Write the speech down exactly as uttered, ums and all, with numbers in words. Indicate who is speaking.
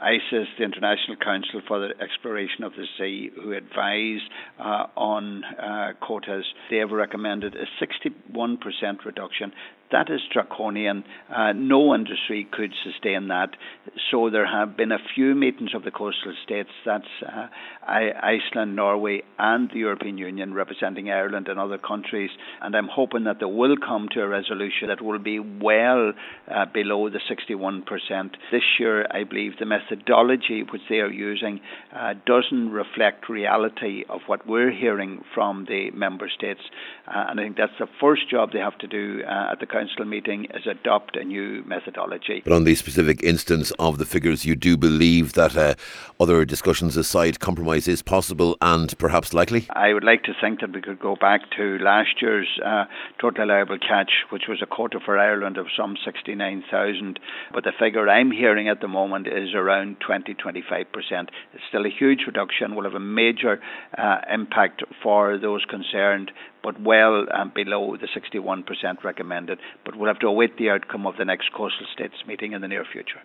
Speaker 1: ICES, the International Council for the Exploration of the Sea, who advise uh, on uh, quotas, they have recommended a sixty-one percent reduction. That is draconian. Uh, no industry could sustain that. So there have been a few meetings of the coastal states, that's uh, Iceland, Norway and the European Union, representing Ireland and other countries, and I'm hoping that they will come to a resolution that will be well uh, below the sixty-one percent. This year, I believe the methodology which they are using uh, doesn't reflect reality of what we're hearing from the member states, uh, and I think that's the first job they have to do uh, at the Council meeting, is adopt a new methodology.
Speaker 2: But on the specific instance of the figures, you do believe that uh, other discussions aside, compromise is possible and perhaps likely?
Speaker 1: I would like to think that we could go back to last year's uh, total allowable catch, which was a quota for Ireland of some sixty-nine thousand, but the figure I'm hearing at the moment is around twenty to twenty-five percent. It's still a huge reduction, will have a major uh, impact for those concerned, but well um, below the sixty-one percent recommended. But we'll have to await the outcome of the next Coastal States meeting in the near future.